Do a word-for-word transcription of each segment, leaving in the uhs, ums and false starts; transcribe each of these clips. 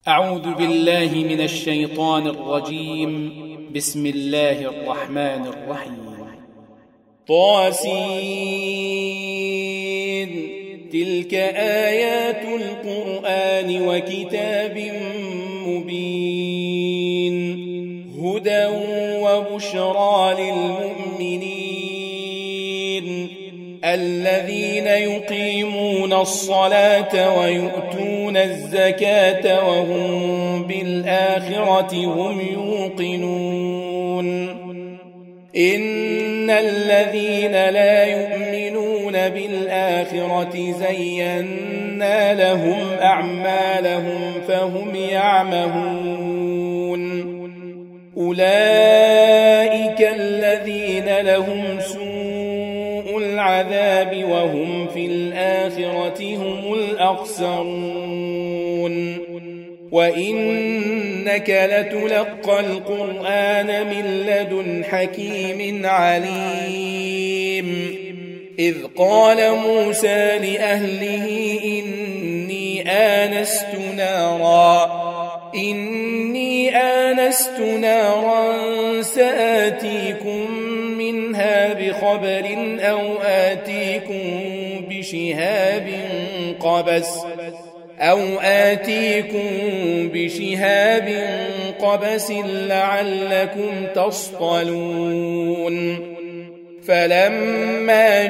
أعوذ بالله من الشيطان الرجيم. بسم الله الرحمن الرحيم. طاسين تلك آيات القرآن وكتاب مبين هدى وبشرى للمؤمنين الذين يقيمون الصلاة ويؤتون الزكاة وهم بالآخرة هم يوقنون إن الذين لا يؤمنون بالآخرة زينا لهم أعمالهم فهم يعمهون أولئك الذين لهم سوء العذاب وهم في الآخرة هم الأخسرون وإنك لتلقى القرآن من لدن حكيم عليم إذ قال موسى لأهله إني آنست نارا إني آنست نارا سآتيكم منها بخبر أو آتيكم بشهاب قبس أو آتيكم بشهاب قبس لعلكم تصطلون فلما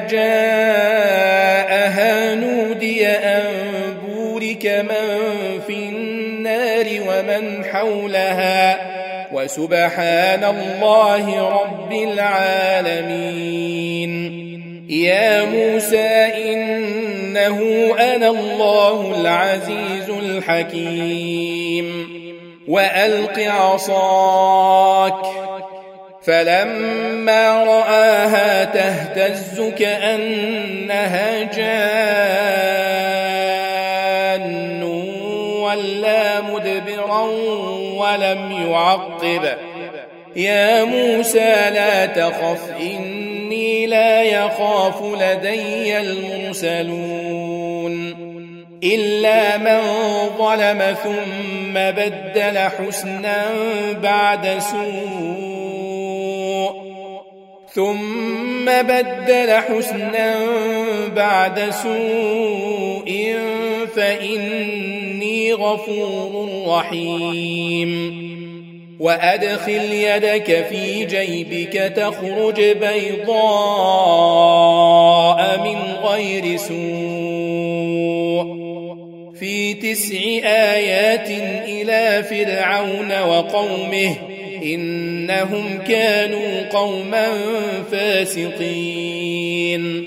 جاءها نودي أن بورك من في النار ومن حولها وسبحان الله رب العالمين يا موسى إنه أنا الله العزيز الحكيم وألق عصاك فلما رآها تهتز كأنها جان ولا مدبرا ولم يعقب يا موسى لا تخف إني لا يخاف لدي المرسلون إلا من ظلم ثم بدل حسنا بعد سوء ثم بدل حسنا بعد سوء فإني غفور رحيم وأدخل يدك في جيبك تخرج بيضاء من غير سوء في تسع آيات إلى فرعون وقومه إنهم كانوا قوما فاسقين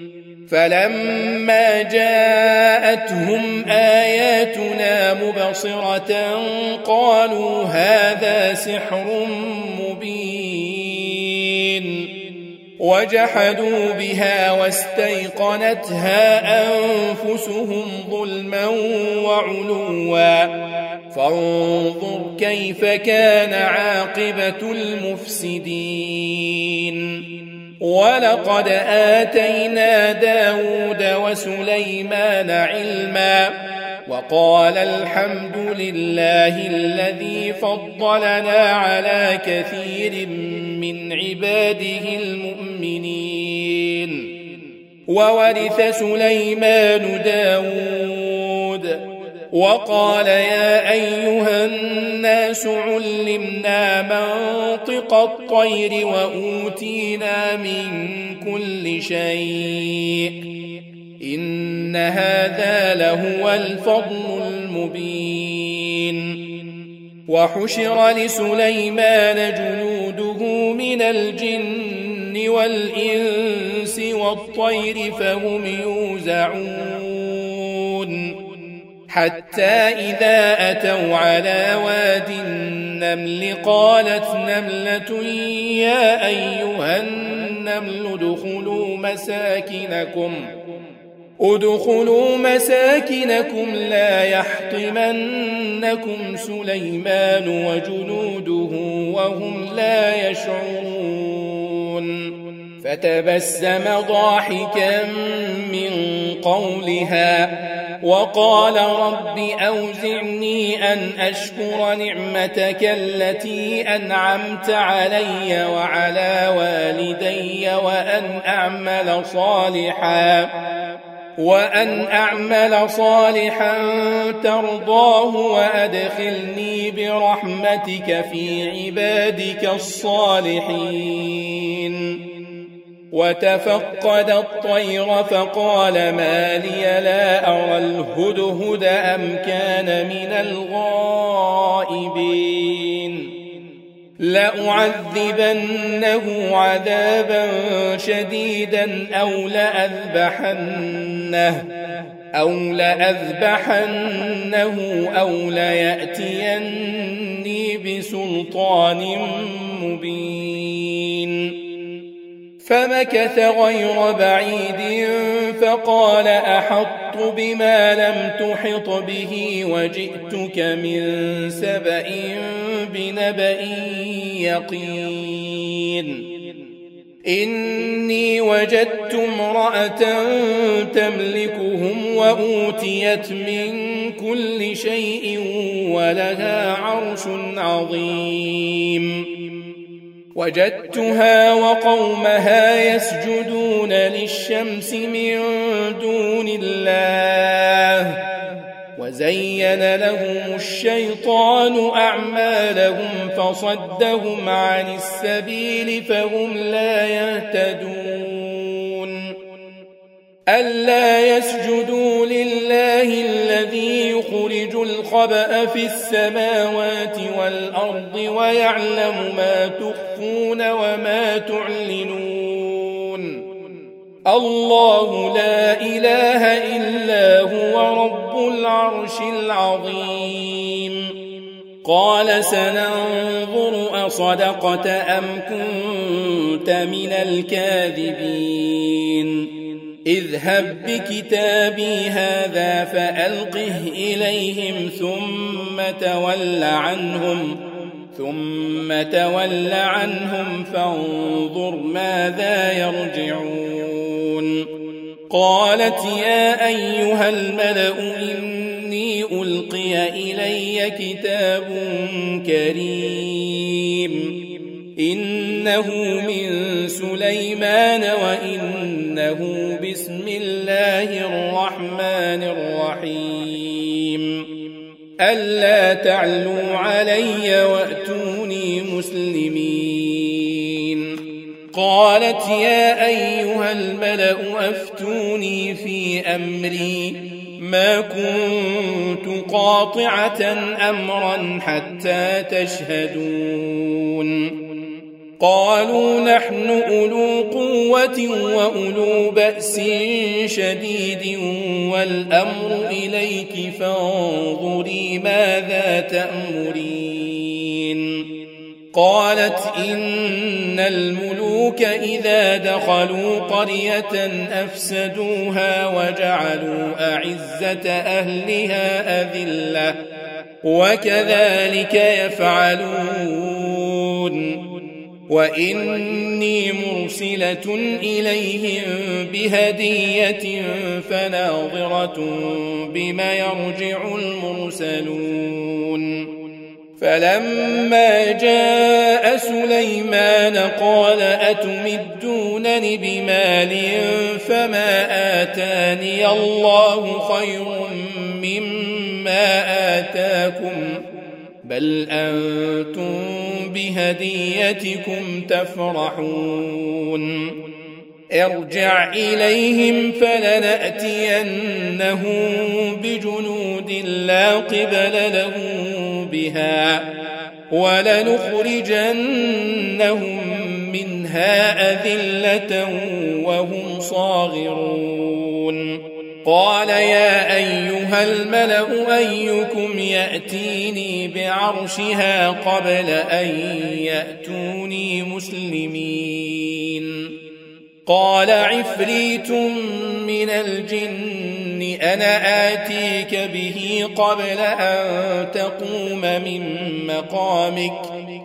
فلما جاءتهم آياتنا مبصرة قالوا هذا سحر مبين وجحدوا بها واستيقنتها أنفسهم ظلما وعلوا فانظر كيف كان عاقبة المفسدين ولقد آتينا داود وسليمان علما وقال الحمد لله الذي فضلنا على كثير من عباده المؤمنين وورث سليمان داود وقال يا أيها الناس علمنا منطق الطير وأوتينا من كل شيء إن هذا لهو الفضل المبين وحشر لسليمان جنوده من الجن والإنس والطير فهم يوزعون حتى إذا أتوا على واد النمل قالت نملة يا أيها النمل ادخلوا مساكنكم ادخلوا مساكنكم لا يحطمنكم سليمان وجنوده وهم لا يشعرون فتبسم ضاحكا من قولها وقال رب أوزعني أن أشكر نعمتك التي أنعمت علي وعلى والدي وأن أعمل صالحا وأن أعمل صالحا ترضاه وأدخلني برحمتك في عبادك الصالحين. وتفقد الطير فقال ما لي لا أرى الهدهد أم كان من الغائبين لأعذبنه عذابا شديدا أو لأذبحنه أو لأذبحنه أو ليأتيني بسلطان مبين. فمكث غير بعيد فقال أحطت بما لم تحط به وجئتك من سبأ بنبأ يقين. إني وجدت امرأة تملكهم وأوتيت من كل شيء ولها عرش عظيم. وجدتها وقومها يسجدون للشمس من دون الله وزين لهم الشيطان أعمالهم فصدهم عن السبيل فهم لا يهتدون. ألا يسجدوا لله الذي يخرج الخبأ في السماوات والأرض ويعلم ما تخفون وما تعلنون. الله لا إله إلا هو رب العرش العظيم. قال سننظر أصدقت أم كنت من الكاذبين. اذهب بكتابي هذا فألقه إليهم ثم تول عنهم ثم تول عنهم فانظر ماذا يرجعون. قالت يا أيها الملأ إني ألقي إلي كتاب كريم إنه من سليمان وإنه بسم الله الرحمن الرحيم. ألا تعلوا علي وأتوني مسلمين. قالت يا أيها الملأ أفتوني في أمري ما كنت قاطعة أمرا حتى تشهدون. قالوا نحن أولو قوة وأولو بأس شديد والأمر إليك فانظري ماذا تأمرين. قالت إن الملوك إذا دخلوا قرية أفسدوها وجعلوا أعزة أهلها أذلة وكذلك يفعلون. وإني مرسلة إليهم بهدية فناظرة بما يرجع المرسلون. فلما جاء سليمان قال أتمدونني بمال فما آتاني الله خير مما آتاكم بل أنتم بهديتكم تفرحون. ارجع إليهم فلنأتينهم بجنود لا قبل لهم بها ولنخرجنهم منها أذلة وهم صاغرون. قال يا أيها الملأ أيكم يأتيني بعرشها قبل أن يأتوني مسلمين. قال عفريت من الجن أنا آتيك به قبل أن تقوم من مقامك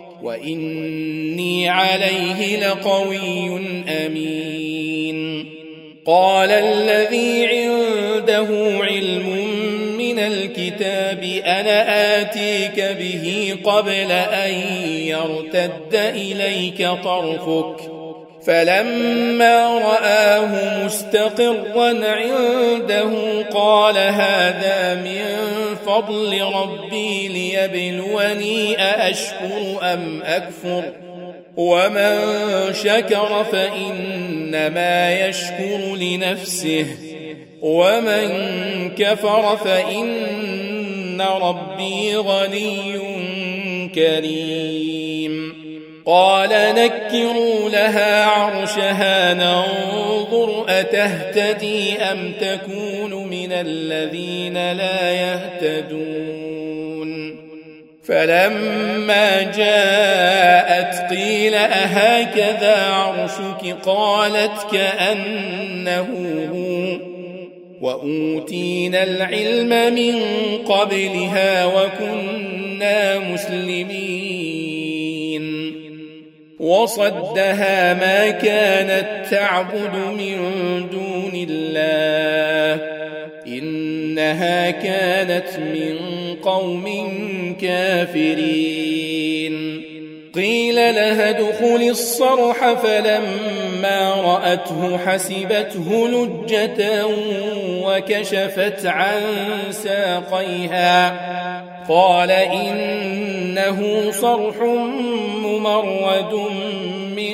وإني عليه لقوي أمين. قال الذي عنده علم من الكتاب أنا آتيك به قبل أن يرتد إليك طرفك فلما رآه مستقرا عنده قال هذا من فضل ربي ليبلوني أأشكر أم أكفر ومن شكر فإنما يشكر لنفسه ومن كفر فإن ربي غني كريم. قال نكروا لها عرشها ننظر أتهتدي أم تكون من الذين لا يهتدون. فلما جاءت قيل أهكذا عرشك قالت كأنه هو وأوتينا العلم من قبلها وكنا مسلمين. وصدها ما كانت تعبد من دون الله إنها كانت من قوم كافرين. قيل لها ادخل الصرح فلما رأته حسبته لجة وكشفت عن ساقيها قال إنه صرح ممرد من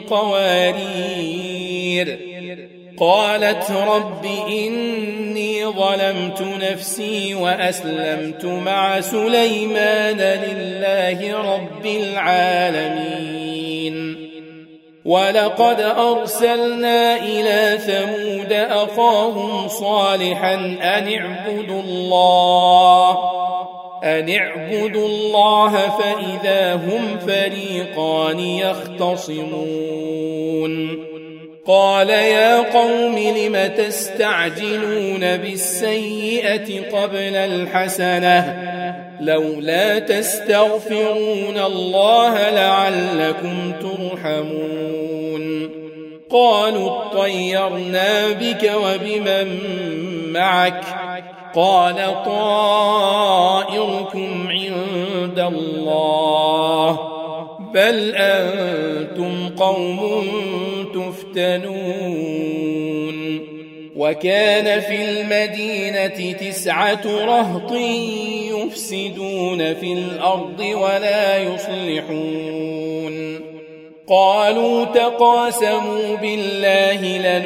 قوارير. قالت رب إني ظلمت نفسي وأسلمت مع سليمان لله رب العالمين. ولقد أرسلنا إلى ثمود أخاهم صالحا أن اعبدوا الله أن اعبدوا الله فإذا هم فريقان يختصمون. قال يا قوم لم تستعجلون بالسيئة قبل الحسنة لولا تستغفرون الله لعلكم ترحمون. قالوا اطيرنا بك وبمن معك قال طائركم عند الله بل أنتم قوم تفتنون. وكان في المدينة تسعة رهط يفسدون في الأرض ولا يصلحون. قالوا تقاسموا بالله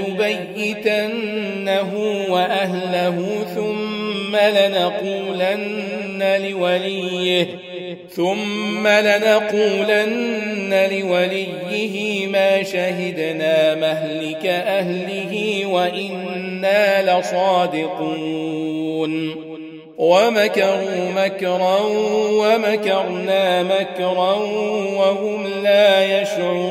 لنبيتنه وأهله ثم لنقولن لوليه ثم لنقولن لوليه ما شهدنا مهلك أهله وإنا لصادقون. ومكروا مكرا ومكرنا مكرا وهم لا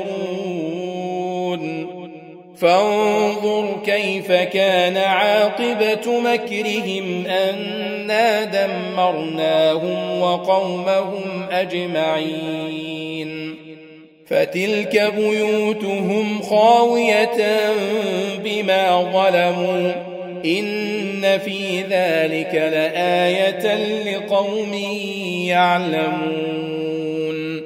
يشعرون. فانظر كيف كان عاقبة مكرهم أنا دمرناهم وقومهم أجمعين. فتلك بيوتهم خاوية بما ظلموا إن في ذلك لآية لقوم يعلمون.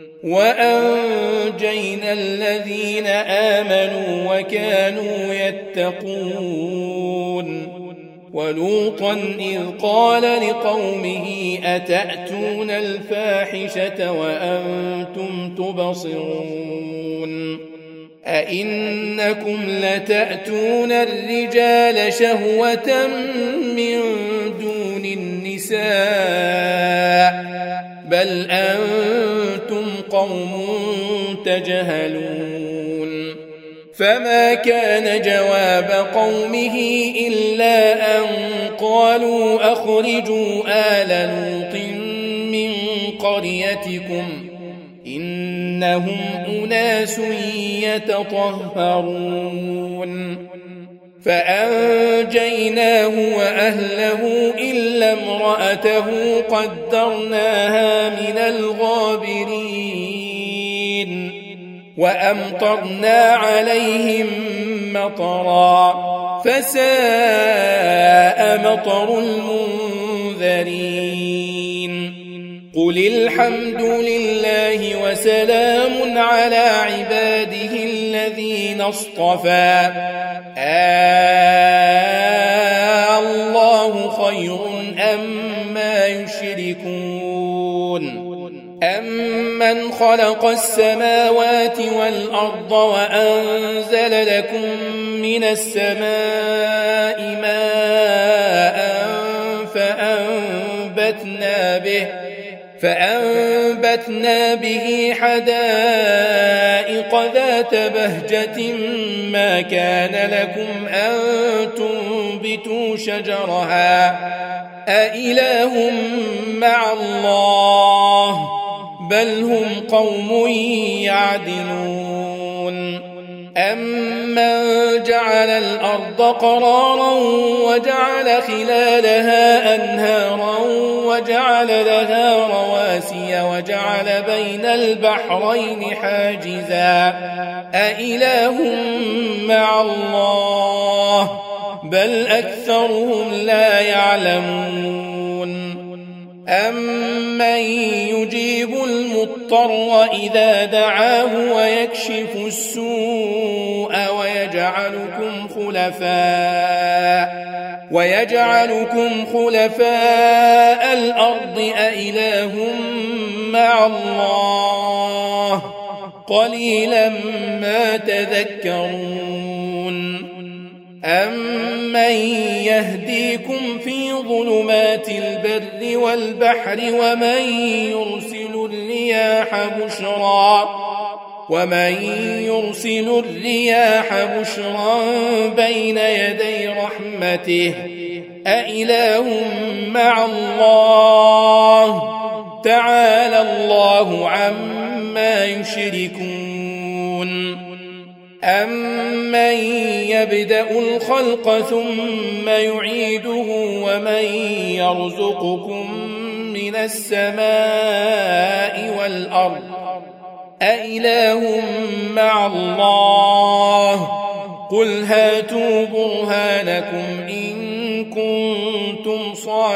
وأنجينا الذين آمنوا وكانوا يتقون. ولوطا إذ قال لقومه أتأتون الفاحشة وأنتم تبصرون أئنكم لتأتون الرجال شهوة من دون النساء بل أنتم قوم تجهلون. فما كان جواب قومه إلا أن قالوا أخرجوا آل لوط من قريتكم إن إنهم أناس يتطهرون فأنجيناه وأهله إلا امرأته قدرناها من الغابرين وأمطرنا عليهم مطرا فساء مطر المنذرين قل الحمد لله وسلام على عباده الذين اصطفى آه الله خير أما يشركون أمن خلق السماوات والأرض وأنزل لكم من السماء ماء فأنبتنا به فأنبتنا به حدائق ذات بهجة ما كان لكم أن تنبتوا شجرها أإله مع الله بل هم قوم يعدلون أمن جعل الأرض قرارا وجعل خلالها أنهارا وجعل لها رواسي وجعل بين البحرين حاجزا أإله مع الله بل أكثرهم لا يعلمون أمن يجيب المضطر إذا دعاه ويكشف السوء ويجعلكم خلفاء ويجعلكم خلفاء الأرض أإله مع الله قليلا ما تذكرون أمن يهديكم في ظلمات البر والبحر ومن يرسل الرياح بشرا ومن يرسل الرياح بشرا بين يدي رحمته أإله مع الله تعالى الله عما يشركون أمن يبدأ الخلق ثم يعيده ومن يرزقكم من السماء والأرض أإله مع الله قل هاتوا برهانكم إن كنتم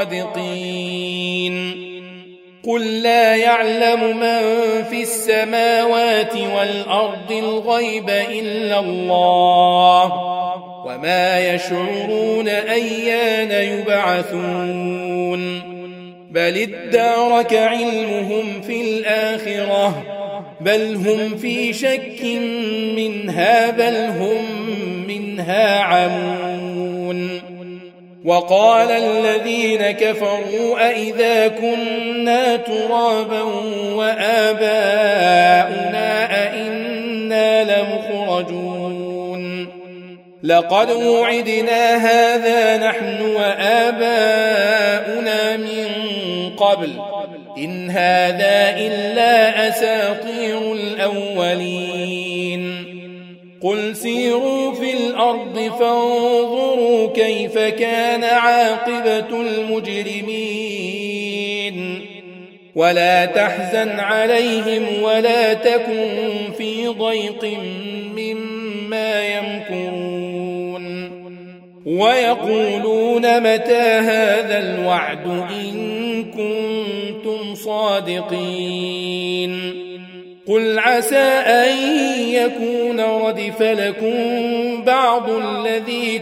صادقين قل لا يعلم من في السماوات والأرض الغيب إلا الله وما يشعرون أيان يبعثون بل ادارك علمهم في الآخرة بل هم في شك منها بل هم منها عمون وقال الذين كفروا أئذا كنا ترابا وآباؤنا أئنا لمخرجون لقد وعدنا هذا نحن وآباؤنا من قبل إن هذا إلا أساطير الأولين قل سيروا في الأرض فانظروا كيف كان عاقبة المجرمين ولا تحزن عليهم ولا تكن في ضيق مما يمكرون ويقولون متى هذا الوعد إن كنتم صادقين قل عسى أن يكون ردف لكم بعض الذي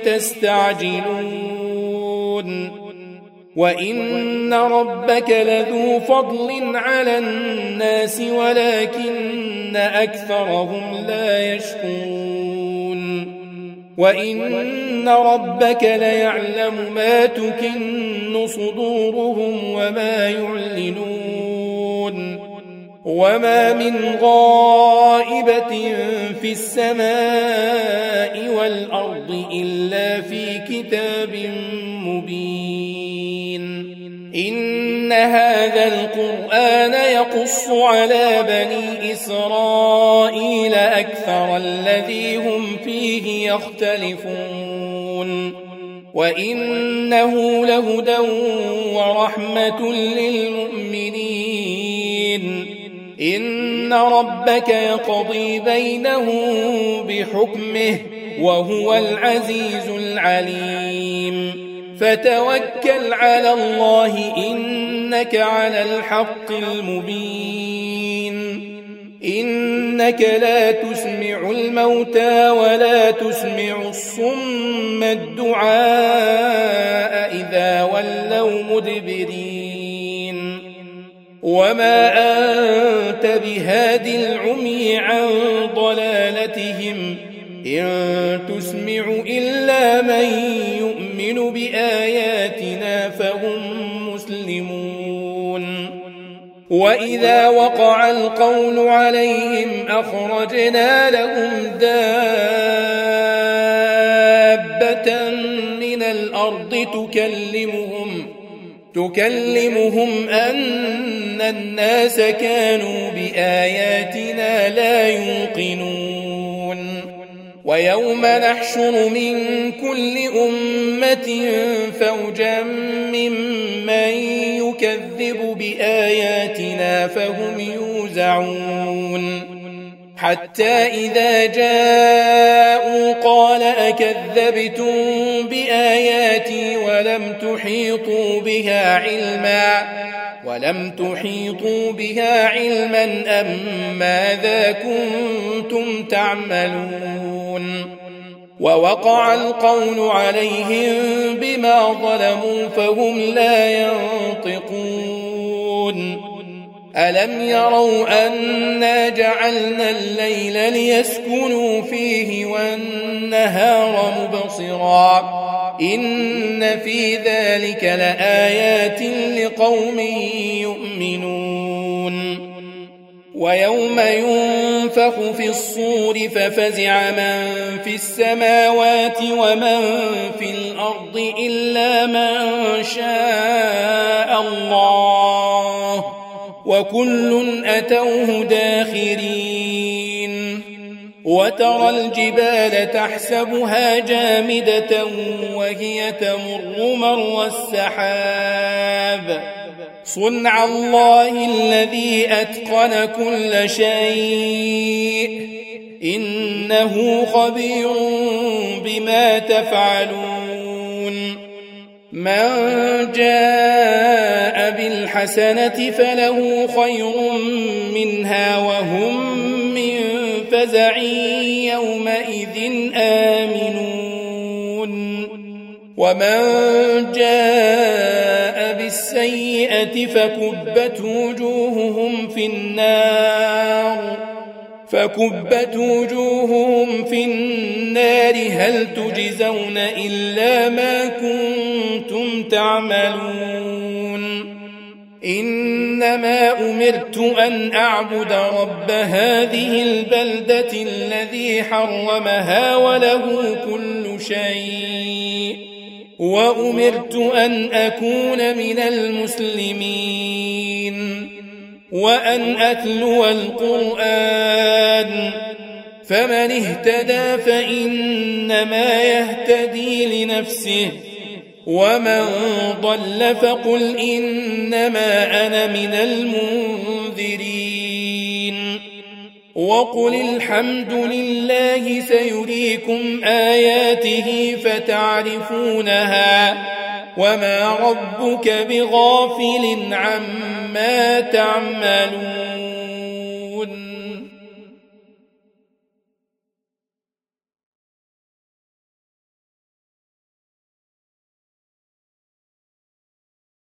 تستعجلون وإن ربك لذو فضل على الناس ولكن أكثرهم لا يشكرون وإن ربك ليعلم ما تكن صدورهم وما يعلنون وما من غائبة في السماء والأرض إلا في كتاب مبين إن هذا القرآن القرآن يقص على بني إسرائيل أكثر الذي هم فيه يختلفون وإنه لهدى ورحمة للمؤمنين إن ربك يقضي بينهم بحكمه وهو العزيز العليم فتوكل على الله إنك على الحق المبين إنك لا تسمع الموتى ولا تسمع الصم الدعاء إذا ولوا مدبرين وما أنت بهاد العمي عن ضلالتهم إن تسمع إلا من يؤمن بآياتنا فهم مسلمون وإذا وقع القول عليهم أخرجنا لهم دابة من الأرض تكلمهم تكلمهم أن الناس كانوا بآياتنا لا يوقنون ويوم نحشر من كل أمة فوجا ممن يكذب بآياتنا فهم يوزعون حتى إذا جاءوا قال أكذبتم بآياتي ولم تحيطوا بها علما ولم تحيطوا بها علما أم ماذا كنتم تعملون ووقع القول عليهم بما ظلموا فهم لا ينطقون ألم يروا أنا جعلنا الليل ليسكنوا فيه والنهار مبصرا إن في ذلك لآيات لقوم يؤمنون ويوم ينفخ في الصور ففزع من في السماوات ومن في الأرض إلا من شاء الله وكل أتوه داخرين وترى الجبال تحسبها جامدة وهي تمر مر السحاب صنع الله الذي أتقن كل شيء إنه خبير بما تفعلون من جاء بالحسنة فله خير منها وهم من فزع يومئذ آمنون ومن جاء بالسيئة فكبت وجوههم في النار فكبت وجوههم في النار هل تجزون إلا ما كنتم تعملون إنما أمرت أن أعبد رب هذه البلدة الذي حرمها وله كل شيء وأمرت أن أكون من المسلمين وأن أتلو القرآن فمن اهتدى فإنما يهتدي لنفسه ومن ضل فقل إنما أنا من المنذرين وقل الحمد لله سيريكم آياته فتعرفونها وما ربك بغافل عما تعملون